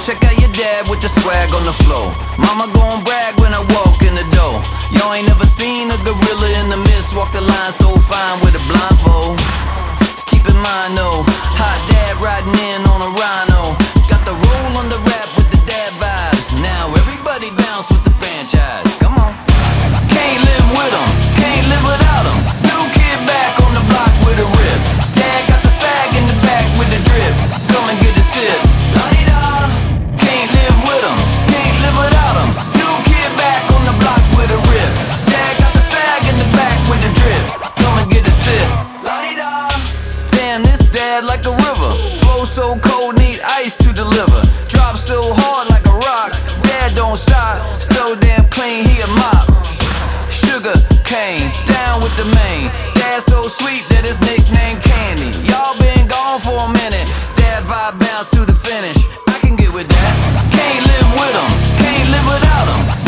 check out your dad with the swag on the floor. Mama gon' brag when I walk in the door. Y'all ain't never seen a gorilla in the mist walk the line so fine with a blindfold. Keep in mind though, hot dad riding in on a rhino. Got the roll on the rap with the dad vibes. Now everybody bounce with the franchise. Come on. Can't live with them, can't live without them. New kid back on the block with a rip. Dad got the fag in the back with the drip. Come and get a sip. La-di-da. Can't live with them, can't live without them. New kid back on the block with a rip. Dad got the fag in the back with the drip. Come and get a sip. La-di-da. Damn, this dad like a river. Flow so cold, need ice to deliver. Drop so hard like a rock. Dad don't stop, so damn clean he a mop. Sugar cane, down with the main. Dad so sweet that his nickname Candy. Y'all been gone for a minute. Dad vibe bounce to the finish. I can get with that. Can't live with him, can't live without him.